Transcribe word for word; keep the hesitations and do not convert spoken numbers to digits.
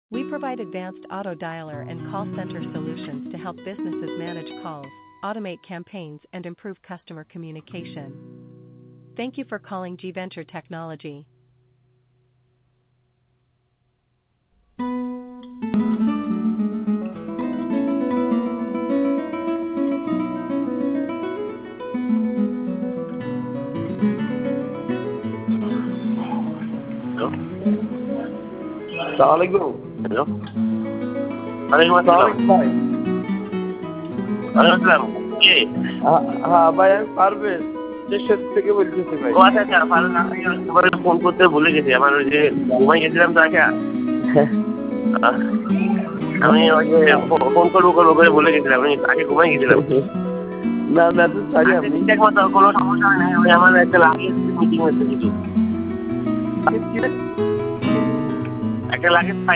We provide advanced auto dialer and call center solutions to help businesses manage calls, automate campaigns, and improve customer communication. Thank you for calling G Venture Technology. Assalamualaikum. Hello. Waalaikumsalam. Waalaikumsalam. কে? হ্যাঁ ভাই আমি পারভেজ দেশের থেকে বলতেছি ভাই। ও আচ্ছা আচ্ছা ফারুক, আমি তোমার ফোন করতে ভুলে গেছি। আমার ওই যে ঘুমাই গেছিলাম তো আগে। আমি ওই যে ফোন করবো করবো করে ভুলে গেছিলাম, আমি আগে ঘুমাই গেছিলাম। না না তো সরি, আপনি ঠিকঠাক মতো কোনো সমস্যা হয় না। ওই আমার একটা লাগিয়ে মিটিং হচ্ছে কিছু, একটা লাগে